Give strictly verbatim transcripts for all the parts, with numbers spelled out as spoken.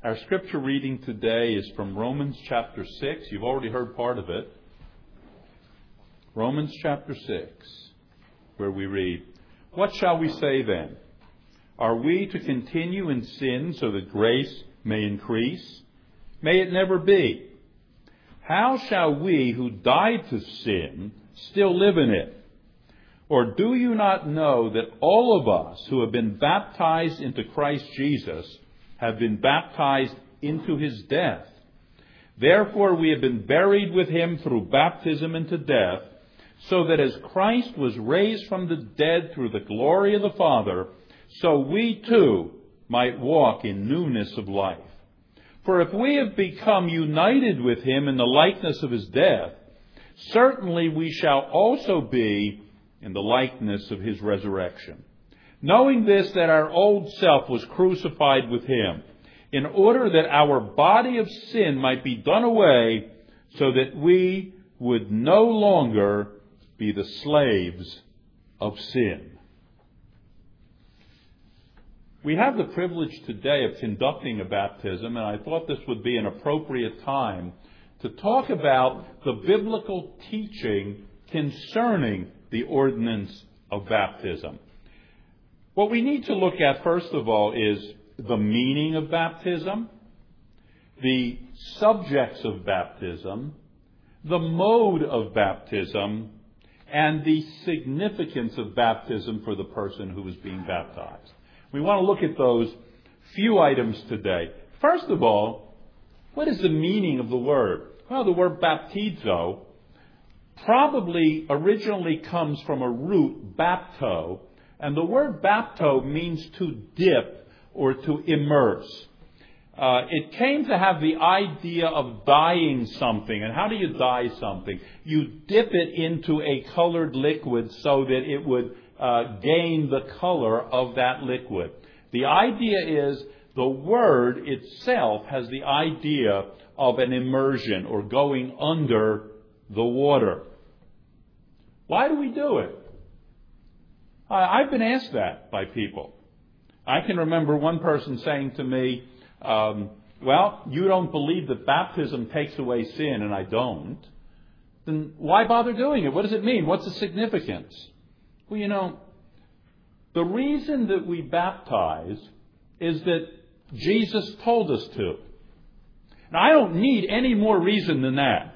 Our scripture reading today is from Romans chapter six. You've already heard part of it. Romans chapter six, where we read, "What shall we say then? Are we to continue in sin so that grace may increase? May it never be. How shall we who died to sin still live in it? Or do you not know that all of us who have been baptized into Christ Jesus have been baptized into his death? Therefore we have been buried with him through baptism into death, so that as Christ was raised from the dead through the glory of the Father, so we too might walk in newness of life. For if we have become united with him in the likeness of his death, certainly we shall also be in the likeness of his resurrection. Knowing this, that our old self was crucified with him, in order that our body of sin might be done away, so that we would no longer be the slaves of sin." We have the privilege today of conducting a baptism, and I thought this would be an appropriate time to talk about the biblical teaching concerning the ordinance of baptism. What we need to look at, first of all, is the meaning of baptism, the subjects of baptism, the mode of baptism, and the significance of baptism for the person who is being baptized. We want to look at those few items today. First of all, what is the meaning of the word? Well, the word baptizo probably originally comes from a root, bapto, and the word bapto means to dip or to immerse. Uh, it came to have the idea of dyeing something. And how do you dye something? You dip it into a colored liquid so that it would uh, gain the color of that liquid. The idea is the word itself has the idea of an immersion or going under the water. Why do we do it? I've been asked that by people. I can remember one person saying to me, um, well, you don't believe that baptism takes away sin, and I don't. Then why bother doing it? What does it mean? What's the significance? Well, you know, the reason that we baptize is that Jesus told us to. Now, I don't need any more reason than that.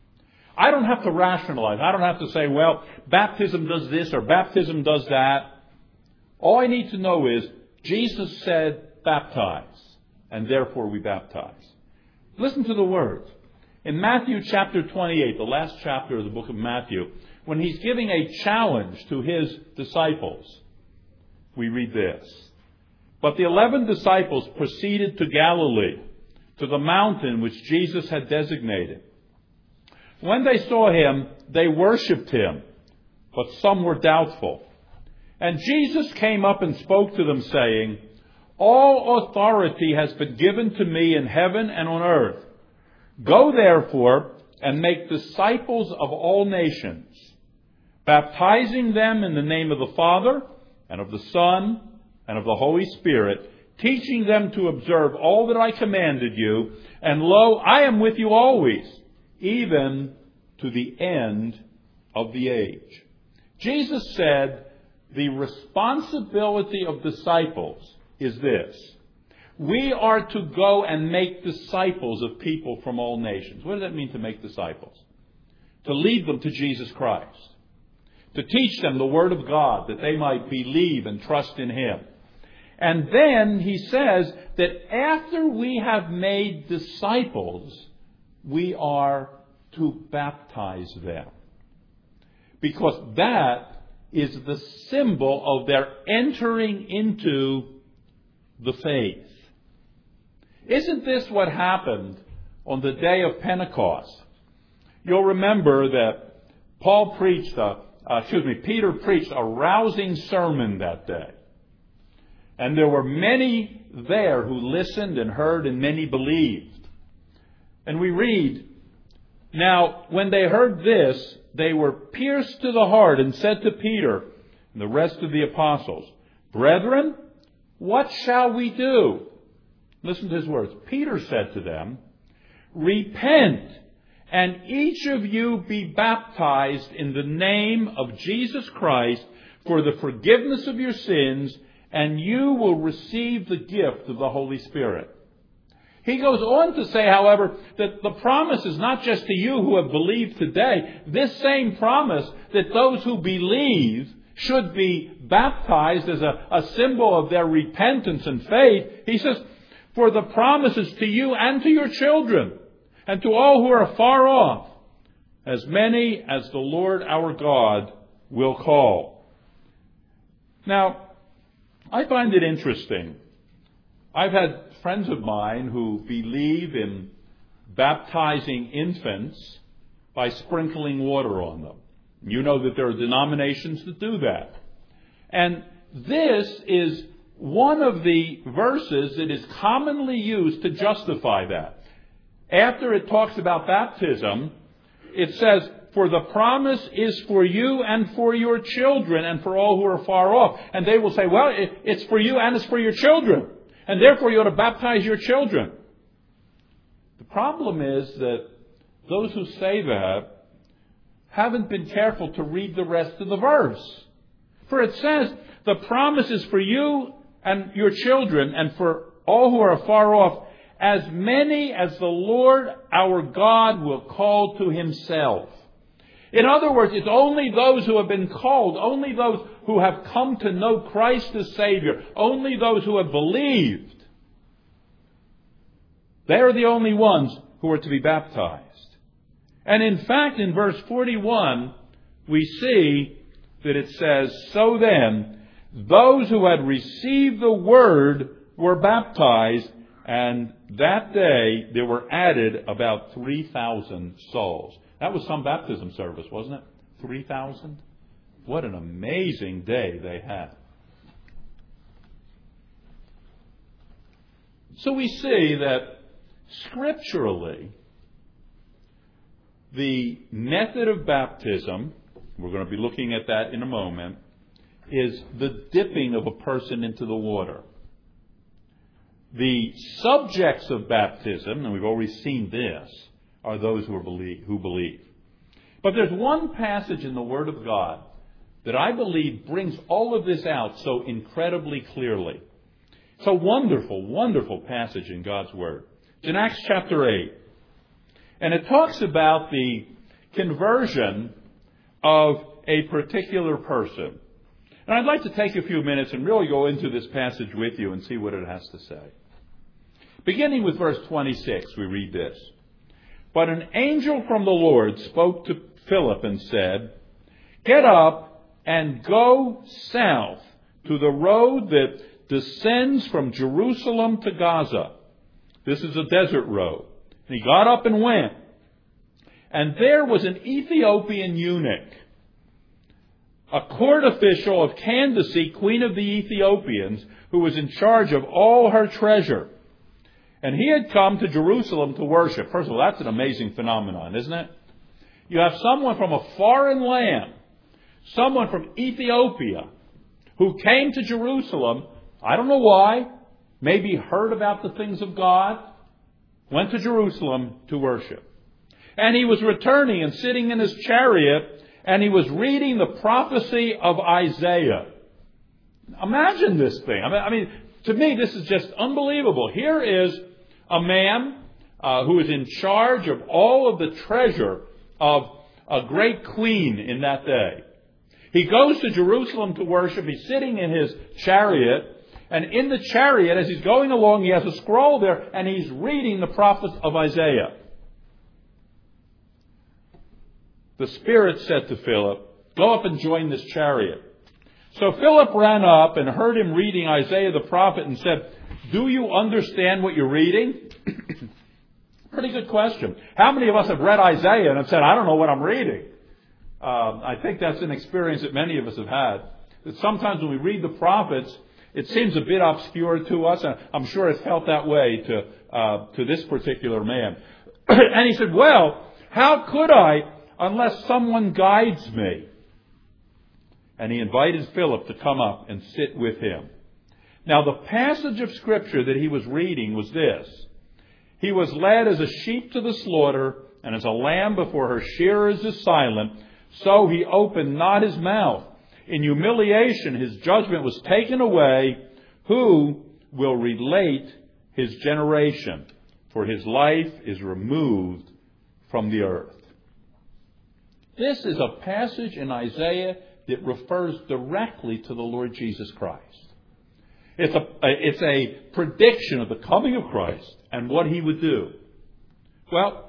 I don't have to rationalize. I don't have to say, well, baptism does this or baptism does that. All I need to know is Jesus said baptize, and therefore we baptize. Listen to the words. In Matthew chapter twenty-eight, the last chapter of the book of Matthew, when he's giving a challenge to his disciples, we read this. "But the eleven disciples proceeded to Galilee, to the mountain which Jesus had designated. When they saw him, they worshipped him, but some were doubtful. And Jesus came up and spoke to them, saying, 'All authority has been given to me in heaven and on earth. Go therefore and make disciples of all nations, baptizing them in the name of the Father and of the Son and of the Holy Spirit, teaching them to observe all that I commanded you. And lo, I am with you always, even to the end of the age.'" Jesus said the responsibility of disciples is this. We are to go and make disciples of people from all nations. What does that mean, to make disciples? To lead them to Jesus Christ. To teach them the Word of God, that they might believe and trust in him. And then he says that after we have made disciples, we are to baptize them. Because that is the symbol of their entering into the faith. Isn't this what happened on the day of Pentecost? You'll remember that Paul preached, a, uh, excuse me, Peter preached a rousing sermon that day. And there were many there who listened and heard, and many believed. And we read, "Now, when they heard this, they were pierced to the heart and said to Peter and the rest of the apostles, 'Brethren, what shall we do?' Listen to his words. Peter said to them, "Repent, and each of you be baptized in the name of Jesus Christ for the forgiveness of your sins, and you will receive the gift of the Holy Spirit." He goes on to say, however, that the promise is not just to you who have believed today. This same promise that those who believe should be baptized as a, a symbol of their repentance and faith. He says, "For the promise is to you and to your children, and to all who are far off, as many as the Lord our God will call." Now, I find it interesting. I've had friends of mine who believe in baptizing infants by sprinkling water on them. You know that there are denominations that do that. And this is one of the verses that is commonly used to justify that. After it talks about baptism, it says, "For the promise is for you and for your children and for all who are far off." And they will say, well, it's for you and it's for your children. And therefore you ought to baptize your children. The problem is that those who say that haven't been careful to read the rest of the verse. For it says, "The promise is for you and your children and for all who are far off, as many as the Lord our God will call to himself." In other words, it's only those who have been called, only those who have come to know Christ as Savior, only those who have believed. They are the only ones who are to be baptized. And in fact, in verse forty-one, we see that it says, "So then, those who had received the word were baptized, and that day there were added about three thousand souls." That was some baptism service, wasn't it? three thousand? What an amazing day they had. So we see that scripturally, the method of baptism, we're going to be looking at that in a moment, is the dipping of a person into the water. The subjects of baptism, and we've already seen this, are those who, are believe, who believe. But there's one passage in the Word of God that I believe brings all of this out so incredibly clearly. It's a wonderful, wonderful passage in God's Word. It's in Acts chapter eight. And it talks about the conversion of a particular person. And I'd like to take a few minutes and really go into this passage with you and see what it has to say. Beginning with verse twenty-six, we read this. "But an angel from the Lord spoke to Philip and said, 'Get up and go south to the road that descends from Jerusalem to Gaza.' This is a desert road. And he got up and went. And there was an Ethiopian eunuch, a court official of Candace, queen of the Ethiopians, who was in charge of all her treasure. And he had come to Jerusalem to worship." First of all, that's an amazing phenomenon, isn't it? You have someone from a foreign land, someone from Ethiopia, who came to Jerusalem. I don't know why. Maybe heard about the things of God. Went to Jerusalem to worship. And he was returning and sitting in his chariot, and he was reading the prophecy of Isaiah. Imagine this thing. I mean, I mean to me, this is just unbelievable. Here is a man uh, who is in charge of all of the treasure of a great queen in that day. He goes to Jerusalem to worship. He's sitting in his chariot. And in the chariot, as he's going along, he has a scroll there, and he's reading the prophets of Isaiah. The Spirit said to Philip, "Go up and join this chariot." So Philip ran up and heard him reading Isaiah the prophet and said, "Do you understand what you're reading?" Pretty good question. How many of us have read Isaiah and have said, "I don't know what I'm reading"? Um, I think that's an experience that many of us have had. That sometimes when we read the prophets, it seems a bit obscure to us. And I'm sure it felt that way to uh, to this particular man. And he said, "Well, how could I unless someone guides me?" And he invited Philip to come up and sit with him. Now, the passage of Scripture that he was reading was this. He was led as a sheep to the slaughter, and as a lamb before her shearers is silent, so he opened not his mouth. In humiliation his judgment was taken away. Who will relate his generation? For his life is removed from the earth. This is a passage in Isaiah that refers directly to the Lord Jesus Christ. It's a, it's a prediction of the coming of Christ and what he would do. Well,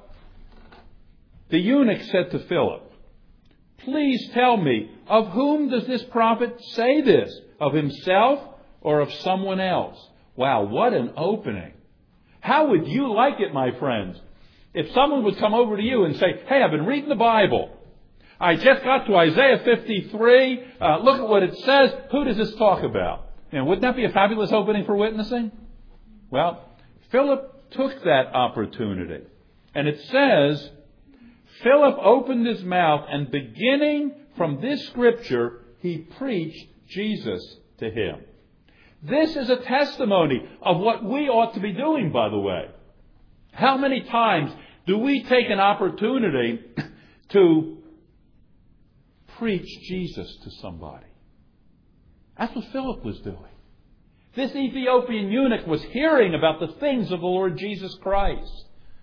the eunuch said to Philip, "Please tell me, of whom does this prophet say this? Of himself or of someone else?" Wow, what an opening. How would you like it, my friends, if someone would come over to you and say, "Hey, I've been reading the Bible. I just got to Isaiah fifty-three. Uh, look at what it says. Who does this talk about?" And wouldn't that be a fabulous opening for witnessing? Well, Philip took that opportunity. And it says, Philip opened his mouth, and beginning from this scripture, he preached Jesus to him. This is a testimony of what we ought to be doing, by the way. How many times do we take an opportunity to preach Jesus to somebody? That's what Philip was doing. This Ethiopian eunuch was hearing about the things of the Lord Jesus Christ.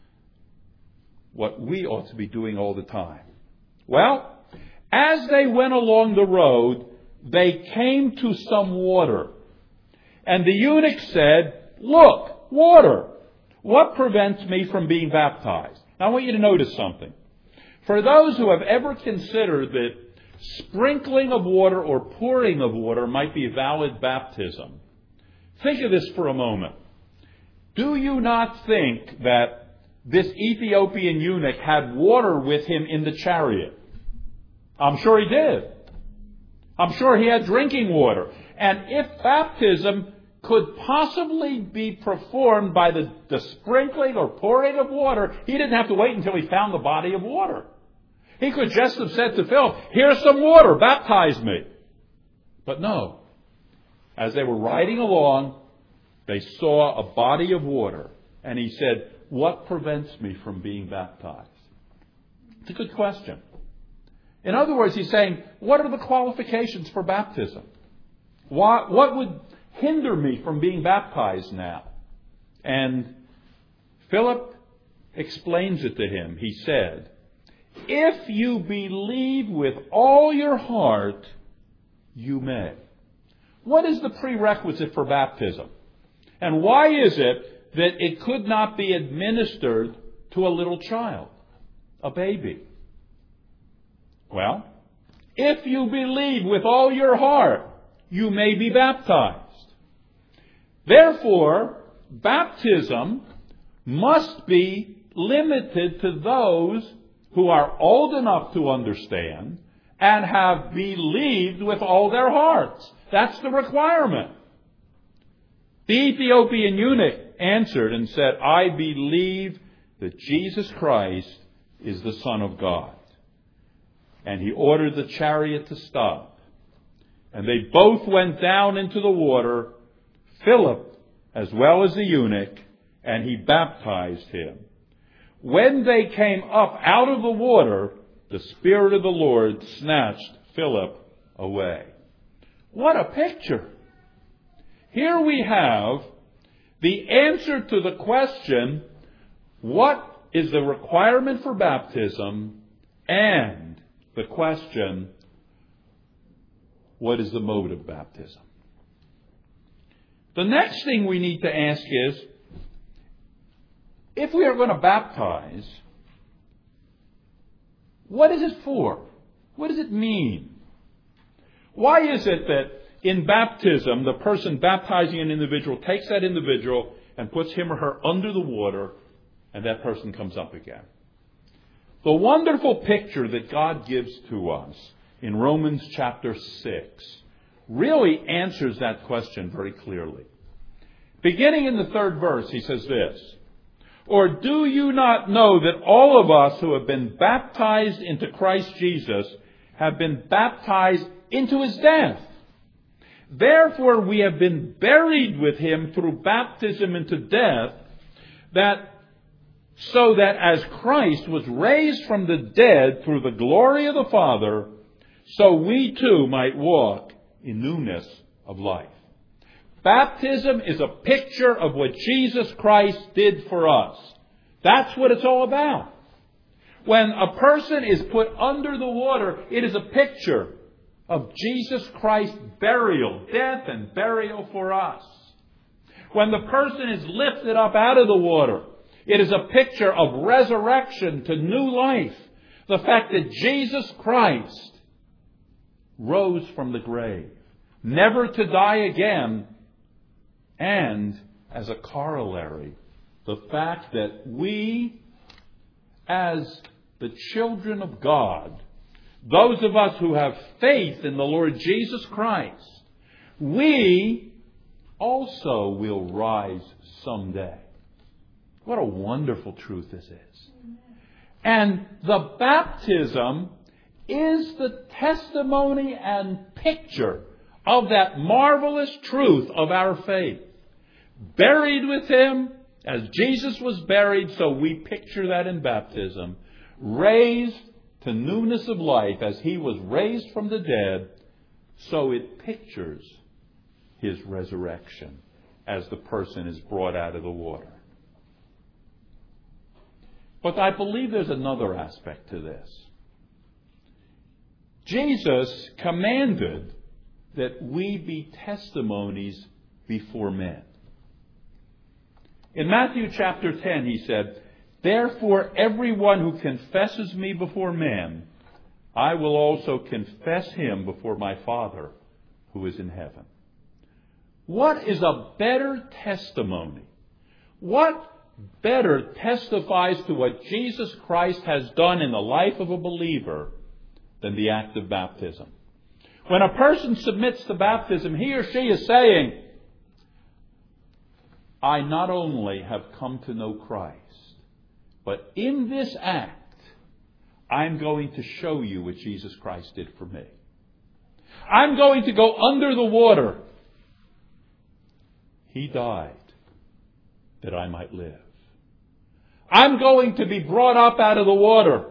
What we ought to be doing all the time. Well, as they went along the road, they came to some water. And the eunuch said, "Look, water. What prevents me from being baptized?" Now I want you to notice something. For those who have ever considered that sprinkling of water or pouring of water might be valid baptism, think of this for a moment. Do you not think that this Ethiopian eunuch had water with him in the chariot? I'm sure he did. I'm sure he had drinking water. And if baptism could possibly be performed by the, the sprinkling or pouring of water, he didn't have to wait until he found the body of water. He could just have said to Philip, "Here's some water, baptize me." But no. As they were riding along, they saw a body of water. And he said, "What prevents me from being baptized?" It's a good question. In other words, he's saying, what are the qualifications for baptism? What, what would hinder me from being baptized now? And Philip explains it to him. He said, "If you believe with all your heart, you may." What is the prerequisite for baptism? And why is it that it could not be administered to a little child, a baby? Well, if you believe with all your heart, you may be baptized. Therefore, baptism must be limited to those who are old enough to understand and have believed with all their hearts. That's the requirement. The Ethiopian eunuch answered and said, "I believe that Jesus Christ is the Son of God." And he ordered the chariot to stop. And they both went down into the water, Philip as well as the eunuch, and he baptized him. When they came up out of the water, the Spirit of the Lord snatched Philip away. What a picture! Here we have the answer to the question, what is the requirement for baptism? And the question, what is the mode of baptism? The next thing we need to ask is, if we are going to baptize, what is it for? What does it mean? Why is it that in baptism, the person baptizing an individual takes that individual and puts him or her under the water, and that person comes up again? The wonderful picture that God gives to us in Romans chapter six really answers that question very clearly. Beginning in the third verse, he says this, "Or do you not know that all of us who have been baptized into Christ Jesus have been baptized into his death? Therefore we have been buried with him through baptism into death, that so that as Christ was raised from the dead through the glory of the Father, so we too might walk in newness of life. Baptism is a picture of what Jesus Christ did for us. That's what it's all about. When a person is put under the water, it is a picture of Jesus Christ's burial, death and burial for us. When the person is lifted up out of the water, it is a picture of resurrection to new life. The fact that Jesus Christ rose from the grave, never to die again, and as a corollary, the fact that we, as the children of God, those of us who have faith in the Lord Jesus Christ, we also will rise someday. What a wonderful truth this is. And the baptism is the testimony and picture of that marvelous truth of our faith. Buried with him, as Jesus was buried, so we picture that in baptism. Raised to newness of life, as he was raised from the dead, so it pictures his resurrection as the person is brought out of the water. But I believe there's another aspect to this. Jesus commanded that we be testimonies before men. In Matthew chapter ten, he said, "Therefore everyone who confesses me before men, I will also confess him before my Father who is in heaven." What is a better testimony? What better testifies to what Jesus Christ has done in the life of a believer than the act of baptism? When a person submits to baptism, he or she is saying, I not only have come to know Christ, but in this act, I'm going to show you what Jesus Christ did for me. I'm going to go under the water. He died that I might live. I'm going to be brought up out of the water.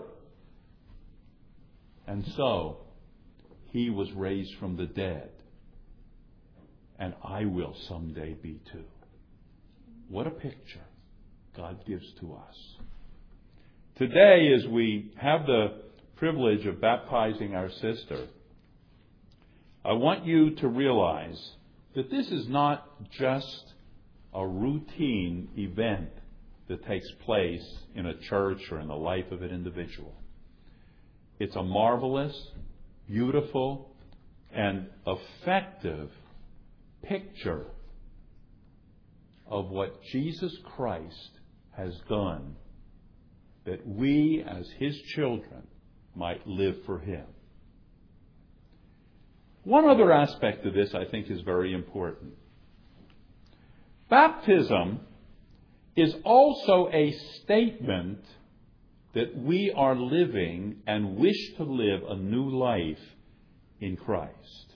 And so, he was raised from the dead. And I will someday be too. What a picture God gives to us. Today, as we have the privilege of baptizing our sister, I want you to realize that this is not just a routine event that takes place in a church or in the life of an individual. It's a marvelous, beautiful, and effective picture of what Jesus Christ has done, that we as his children might live for him. One other aspect of this I think is very important. Baptism is also a statement that we are living and wish to live a new life in Christ.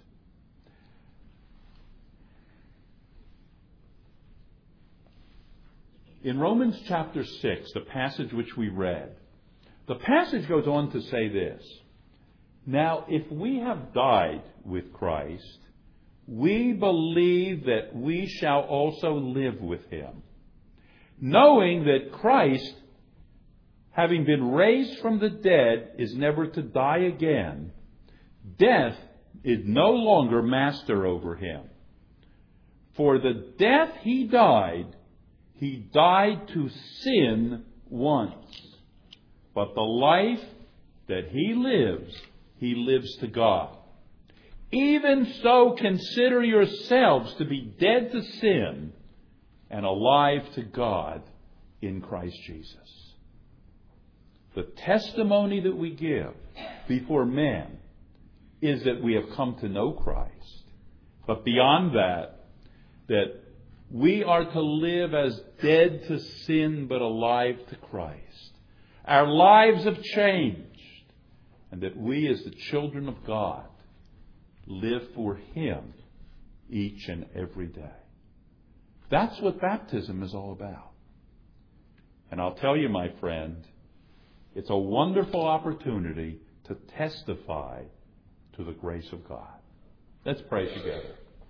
In Romans chapter six, the passage which we read, the passage goes on to say this: "Now, if we have died with Christ, we believe that we shall also live with him, knowing that Christ, having been raised from the dead, is never to die again. Death is no longer master over him. For the death he died, he died to sin once. But the life that he lives, he lives to God. Even so consider yourselves to be dead to sin and alive to God in Christ Jesus." The testimony that we give before men is that we have come to know Christ. But beyond that, that we are to live as dead to sin but alive to Christ. Our lives have changed, and that we as the children of God live for him each and every day. That's what baptism is all about. And I'll tell you, my friend, it's a wonderful opportunity to testify to the grace of God. Let's pray together.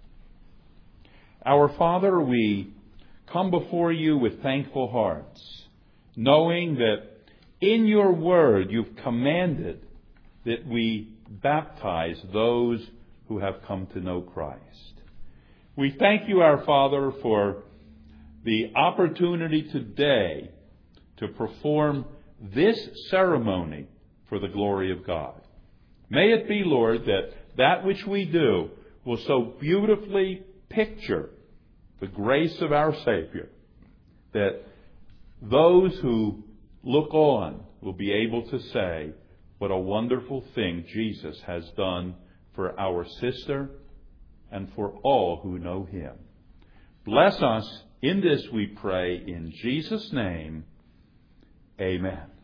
Our Father, we come before you with thankful hearts, knowing that in your word you've commanded that we baptize those who have come to know Christ. We thank you, our Father, for the opportunity today to perform this ceremony for the glory of God. May it be, Lord, that that which we do will so beautifully picture the grace of our Savior that those who look on will be able to say, what a wonderful thing Jesus has done for our sister and for all who know him. Bless us in this, we pray, in Jesus' name. Amen.